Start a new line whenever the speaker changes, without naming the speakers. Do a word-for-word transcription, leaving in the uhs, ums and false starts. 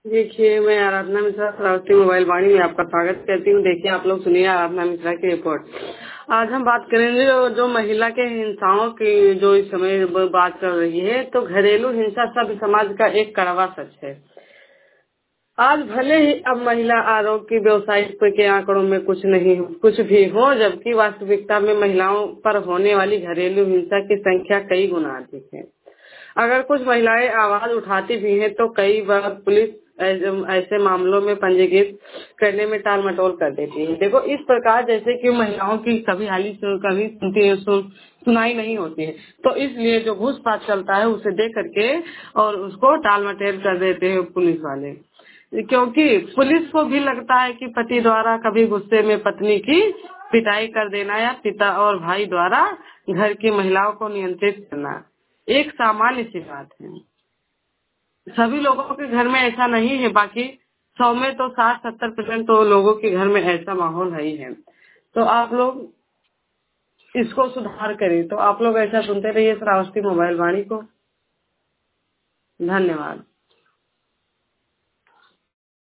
देखिए, मैं आराधना मिश्रा श्रावस्ती मोबाइल वाणी में आपका स्वागत करती हूँ। देखिए, आप लोग सुनिए आराधना मिश्रा की रिपोर्ट। आज हम बात करेंगे जो, जो महिला के हिंसाओं की जो इस समय ब- बात कर रही है, तो घरेलू हिंसा सभ्य समाज का एक कड़वा सच है। आज भले ही अब महिला आरोग्य की व्यवसायिक के आंकड़ों में कुछ नहीं कुछ भी हो, जबकि वास्तविकता में महिलाओं पर होने वाली घरेलू हिंसा की संख्या कई गुना अधिक है। अगर कुछ महिलाएं आवाज उठाती भी हैं तो कई बार पुलिस ऐसे ऐसे मामलों में पंजीकृत करने में टाल मटोल कर देती है। देखो, इस प्रकार जैसे कि महिलाओं की कभी हाली सु- कभी सुनती है, सु, सुनाई नहीं होती है, तो इसलिए जो घूसपात चलता है उसे देख करके और उसको टाल मटेल कर देते हैं पुलिस वाले। क्योंकि पुलिस को भी लगता है कि पति द्वारा कभी गुस्से में पत्नी की पिटाई कर देना या पिता और भाई द्वारा घर की महिलाओं को नियंत्रित करना एक सामान्य सी बात है। सभी लोगों के घर में ऐसा नहीं है, बाकी सौ में तो साठ सत्तर परसेंट तो लोगों के घर में ऐसा माहौल है ही है। तो आप लोग इसको सुधार करें। तो आप लोग ऐसा सुनते रहिए श्रावस्ती मोबाइल वाणी को। धन्यवाद।